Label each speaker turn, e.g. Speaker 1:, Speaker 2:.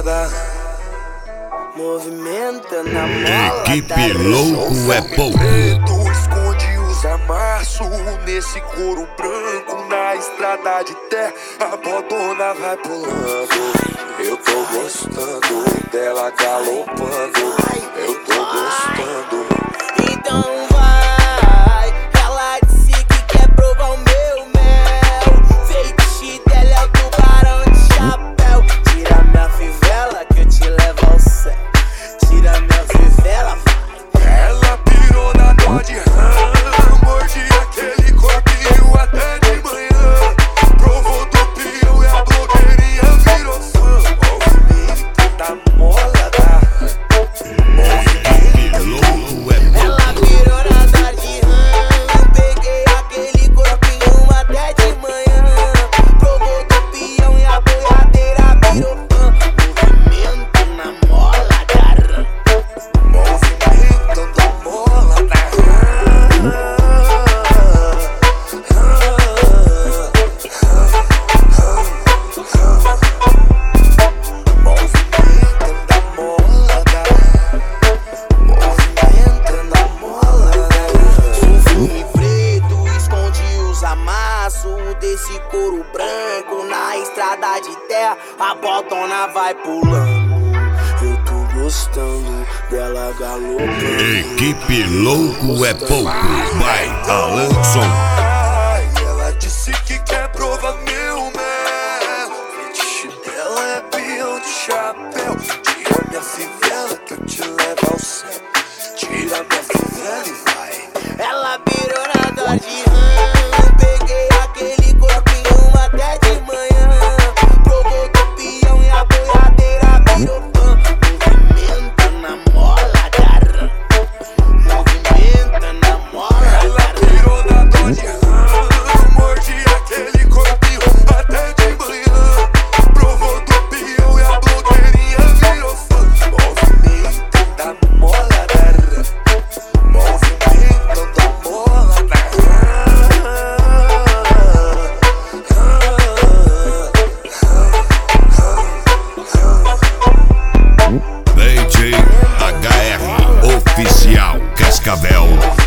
Speaker 1: mola, movimenta na mola.
Speaker 2: Equipe louco é pouco.
Speaker 1: Preto esconde os amassos nesse couro branco na estrada de terra. A bodona vai pulando. Eu tô gostando dela galopando. Eu tô gostando.
Speaker 3: Então vai, ela disse que quer provar o meu mel. Fetiche dela é o tubarão de chapéu. Tira minha fivela que eu te levo ao céu. Tira minha fivela, vai.
Speaker 1: Ela pirou na dó de rã, morde aquele corpinho até de manhã. Provou do pião e a blogueirinha virou fã. Movimento da mola da
Speaker 2: Equipe louco é pouco.
Speaker 3: Ela virou na dó de rã. Peguei aquele corpinho até de manhã. Provou do pião e a boiadeira virou fã. Movimento na mola da rã.
Speaker 1: movimento da mola da
Speaker 3: Fume preto esconde os amassos desse couro branco na estrada de terra. A botona vai pulando. Eu tô gostando dela galopando.
Speaker 2: Equipe louco é pouco. Vai, Alanson.
Speaker 1: Ela disse que quer provar meu mel. Fetiche dela é peão de chapéu. Tira minha fivela que eu te levo ao céu. Tira minha fivela e vai.
Speaker 3: Ela virou na dó de rã. Peguei aquele corpinho até de manhã. Provou do pião e a boiadeira virou fã. Movimenta na mola da rã. Movimenta na mola
Speaker 1: Ela
Speaker 3: da rã.
Speaker 1: pirou na dó de rã, morde aquele corpinho até de manhã. Provou do pião e a blogueirinha virou fã. Movimento da mola da rã. Movimento da mola da
Speaker 2: DJ HR Oficial Cascavel.